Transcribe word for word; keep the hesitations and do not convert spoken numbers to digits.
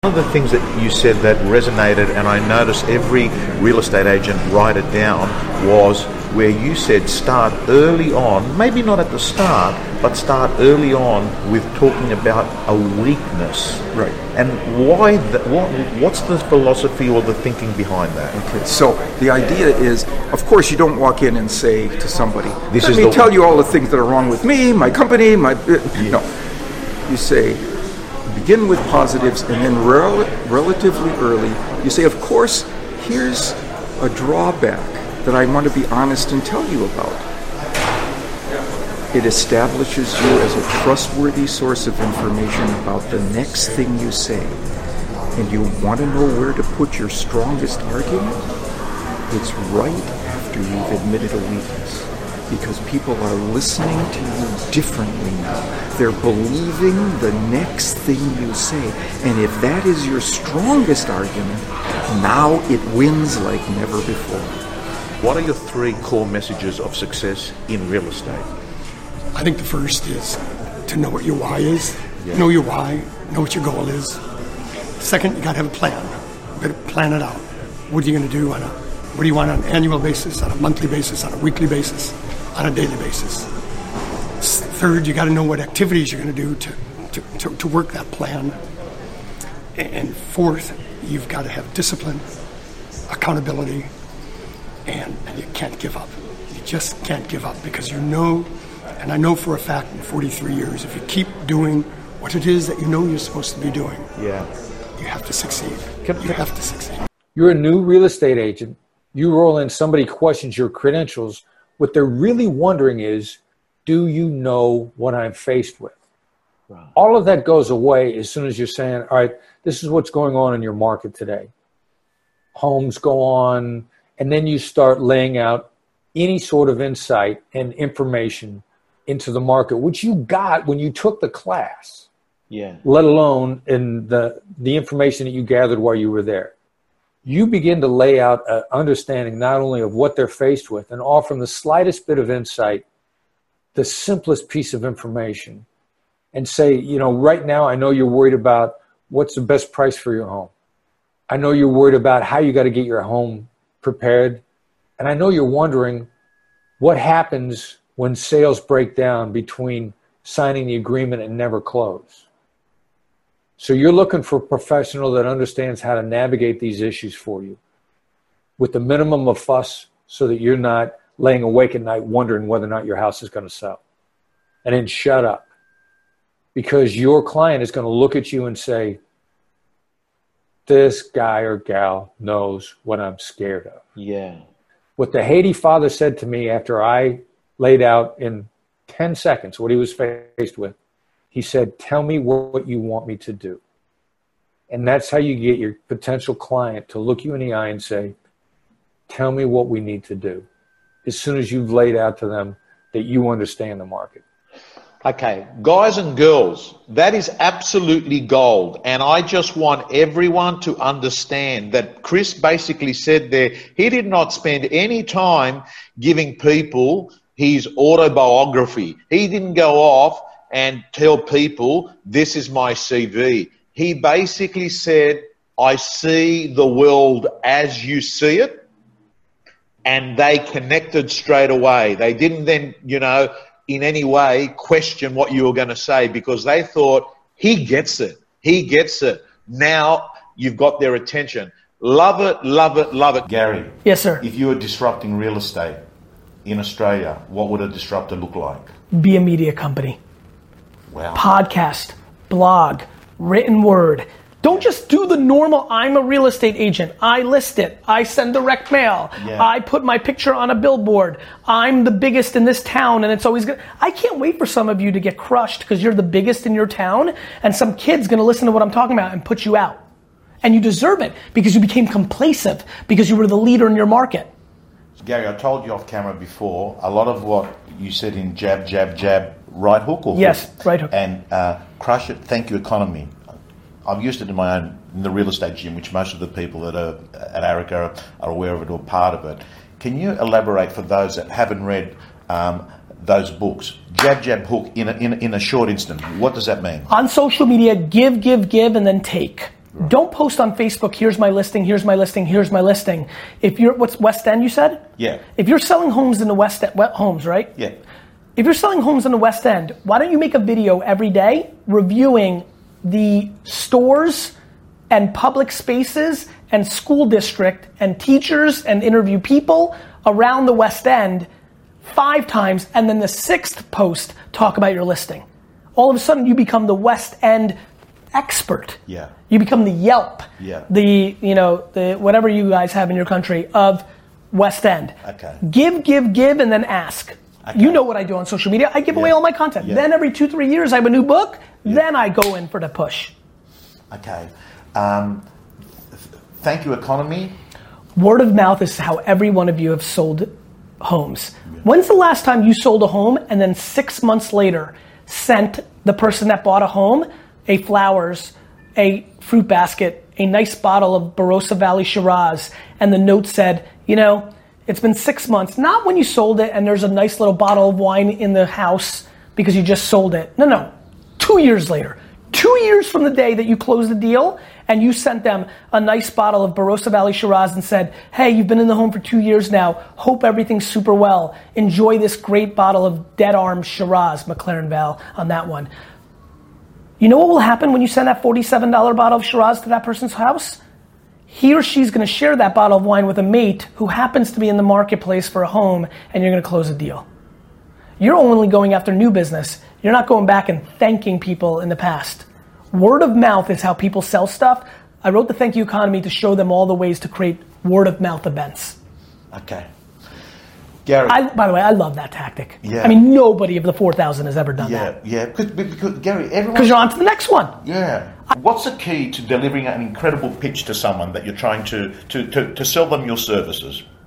One of the things that you said that resonated, and I noticed every real estate agent write it down, was where you said start early on, maybe not at the start, but start early on with talking about a weakness. Right. And why? The, what? What's the philosophy or the thinking behind that? Okay. So the idea is, of course, you don't walk in and say to somebody, This "Let is me the tell one. you all the things that are wrong with me, my company, my." Yeah. No. You say, begin with positives, and then rel- relatively early, you say, of course, here's a drawback that I want to be honest and tell you about. It establishes you as a trustworthy source of information about the next thing you say. And you want to know where to put your strongest argument? It's right after you've admitted a weakness. Because people are listening to you differently now. They're believing the next thing you say. And if that is your strongest argument, now it wins like never before. What are your three core messages of success in real estate? I think the first is to know what your why is. Yeah. Know your why. Know what your goal is. Second, you got to have a plan. You got to plan it out. What are you going to do on a, what do you want on an annual basis, on a monthly basis, on a weekly basis, on a daily basis? Third, you got to know what activities you're going to do to, to, to, to work that plan. And fourth, you've got to have discipline, accountability, and, and you can't give up. You just can't give up because you know, and I know for a fact in forty-three years, if you keep doing what it is that you know you're supposed to be doing, Yeah. you have to succeed. You have to succeed. You're a new real estate agent. You roll in, somebody questions your credentials. What they're really wondering is, do you know what I'm faced with? Right. All of that goes away as soon as you're saying, all right, this is what's going on in your market today. Homes go on, and then you start laying out any sort of insight and information into the market, which you got when you took the class. Yeah. Let alone in the, the information that you gathered while you were there. You begin to lay out an understanding not only of what they're faced with and offer them the slightest bit of insight, the simplest piece of information, and say, you know, right now I know you're worried about what's the best price for your home. I know you're worried about how you got to get your home prepared. And I know you're wondering what happens when sales break down between signing the agreement and never close. So you're looking for a professional that understands how to navigate these issues for you with the minimum of fuss so that you're not laying awake at night wondering whether or not your house is going to sell. And then shut up. Because your client is going to look at you and say, this guy or gal knows what I'm scared of. Yeah. What the Haiti father said to me after I laid out in ten seconds what he was faced with, he said, tell me what you want me to do. And that's how you get your potential client to look you in the eye and say, tell me what we need to do. As soon as you've laid out to them that you understand the market. Okay, guys and girls, that is absolutely gold. And I just want everyone to understand that Chris basically said there, he did not spend any time giving people his autobiography. He didn't go off and tell people, this is my C V. He basically said, I see the world as you see it. And they connected straight away. They didn't then, you know, in any way question what you were going to say because they thought, he gets it. He gets it. Now you've got their attention. Love it, love it, love it. Gary. Yes, sir. If you were disrupting real estate in Australia, what would a disruptor look like? Be a media company. Wow. Podcast, blog, written word. Don't just do the normal, I'm a real estate agent. I list it. I send direct mail. Yeah. I put my picture on a billboard. I'm the biggest in this town and it's always good. I can't wait for some of you to get crushed because you're the biggest in your town and some kid's gonna listen to what I'm talking about and put you out. And you deserve it because you became complacent because you were the leader in your market. Gary, I told you off camera before, a lot of what you said in jab, jab, jab, right hook or Yes, hook, right hook. And uh, crush it, thank you economy. I've used it in my own, in the real estate gym, which most of the people that are at Arica are, are aware of it or part of it. Can you elaborate for those that haven't read um, those books? Jab, jab, hook in a, in, a, in a short instant. What does that mean? On social media, give, give, give, and then take. Right. Don't post on Facebook, here's my listing, here's my listing, here's my listing. If you're, what's West End you said? Yeah. If you're selling homes in the West End, homes, right? Yeah. If you're selling homes in the West End, why don't you make a video every day reviewing the stores and public spaces and school district and teachers and interview people around the West End five times, and then the sixth post talk about your listing. All of a sudden you become the West End expert. Yeah. You become the Yelp. Yeah. The, you know, the whatever you guys have in your country of West End. Okay. Give, give, give, and then ask. Okay. You know what I do on social media. I give yeah. away all my content. Yeah. Then every two, three years I have a new book. Yeah. Then I go in for the push. Okay. Um, th- thank you, economy. Word of mouth is how every one of you have sold homes. Yeah. When's the last time you sold a home and then six months later sent the person that bought a home a flowers, a fruit basket, a nice bottle of Barossa Valley Shiraz, and the note said, you know, it's been six months, not when you sold it and there's a nice little bottle of wine in the house because you just sold it. No, no, two years later. Two years from the day that you closed the deal and you sent them a nice bottle of Barossa Valley Shiraz and said, hey, you've been in the home for two years now. Hope everything's super well. Enjoy this great bottle of Dead Arms Shiraz, McLaren Vale on that one. You know what will happen when you send that forty-seven dollars bottle of Shiraz to that person's house? He or she's gonna share that bottle of wine with a mate who happens to be in the marketplace for a home, and you're gonna close a deal. You're only going after new business. You're not going back and thanking people in the past. Word of mouth is how people sell stuff. I wrote the Thank You Economy to show them all the ways to create word of mouth events. Okay. Gary. I, by the way, I love that tactic. Yeah. I mean, nobody of the four thousand has ever done yeah, that. Yeah, yeah. Because, because Gary, everyone... Because you're on to the next one. Yeah. What's the key to delivering an incredible pitch to someone that you're trying to, to, to, to sell them your services?